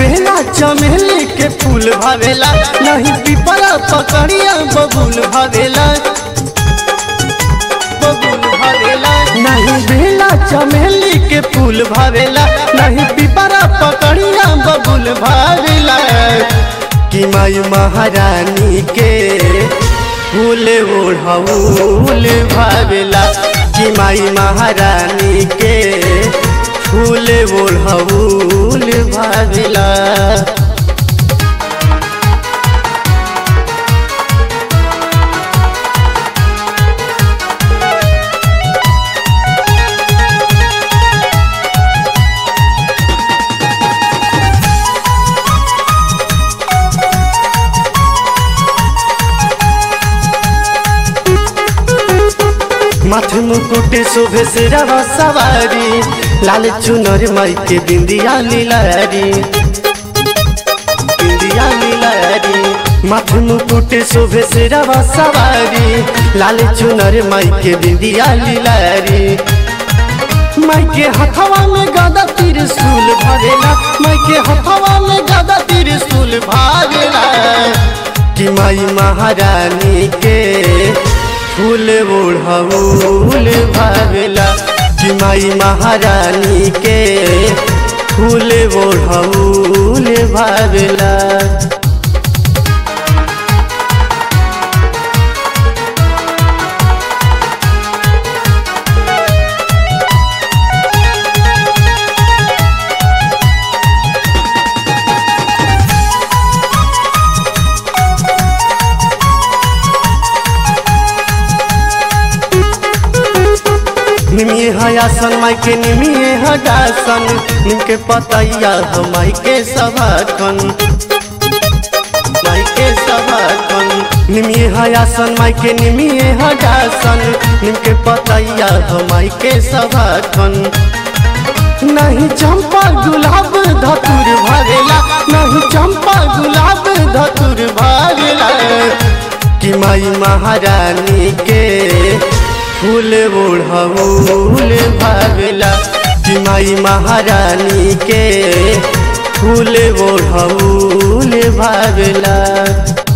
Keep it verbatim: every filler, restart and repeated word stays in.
बेला चमेली के फूल भावेला, नहीं पिपरा पकड़िया बबूल भावेला, बबूल भावेला। नहीं बेला चमेली के फूल भावेला, नहीं पिपरा पकड़िया बबूल भावेला। कि माई महारानी के फूल ओढ़ौल भावेला, कि माई महारानी के फूल ओढ़ौल भावेला। माथे मुकुट शोभे से रवा सवारी, लाल चुनर माई के बिंदिया लीलारी, बिंदिया लीलारी। माथे मुकुट शोभे से रवा सवारी, लाल चुनर माई के बिंदिया लीलारी। माई के हथवा में गदा त्रिशूल भरेला, माई के हथवा में गदा त्रिशूल भरेला। कि माई महारानी के फूल ओढ़ौल भावेला, कि माई महारानी के फूल ओढ़ौल भावेला। निमिये हयासन माई के निमिये हगासन, निमके पतैया हम माई के सभाखन, माई के सभाखन। निमिये हयासन माई के निमिये हगासन, निमके पतैया हम माई के सभाखन। नहीं चंपा गुलाब धतुर भरेला, नहीं चंपा गुलाब धतुर भरेला। कि माई महारानी के फूल ओढ़ौल भावेला, कि माई महारानी के फूल ओढ़ौल भावेला।